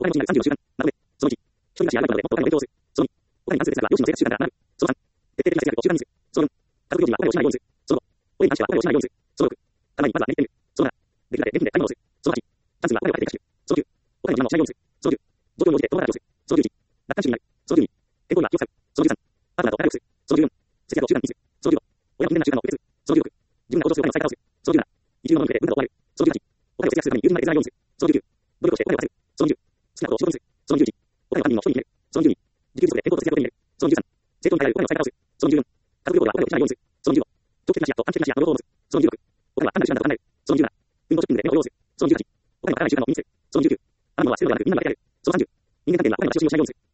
他にも信頼30の習慣。なので、その1、一人が支払うのでもっと他にも影響をする。その2、他に反数哲学は良心の生活習慣からなる。その3、徹底的な節約を習慣にする。その4、家族用品は他にをしないようにする。その5、俺に関しては他にをしないようにする。その6、体にまずはメリットその7、できるだけ現金で買い物をする。その8、チャンスには他にを変えていく。その9、他にも何もしないようにする。その10、状況に応じて子供たちをする。その11、楽観主義になる。その12、健康には気を使う。その13、パートナーと仲良くする。その14、節約を習慣にする。その15、親の健全な習慣を受け継ぐ。その16、自分が向上するお金の使い方をする。その17、一流のものに触れ文化を追われる。その18、お金を節約するために友人まで譲らないようにする。その19、努力をしてお金を稼ぐ。その20、好きなことを仕事にする。その21、お金を犯人の人に決める。その22、自給自足で健康と節約を手に入れる。その23、成長に変えられるお金の使い方をする。その24、家族旅行ではお金を落ちないようにする。その25、長期的な視野と短期的な視野の両方を持つ。その26、お金は単なる手段だと考える。その27、運動ショッピングで目を要する。その18、お金は宝い習慣を身につける。その19、あるものは捨てるのではなくみんなに分けられる。その30、人間関係にはお金の出し惜しみをしないようにする。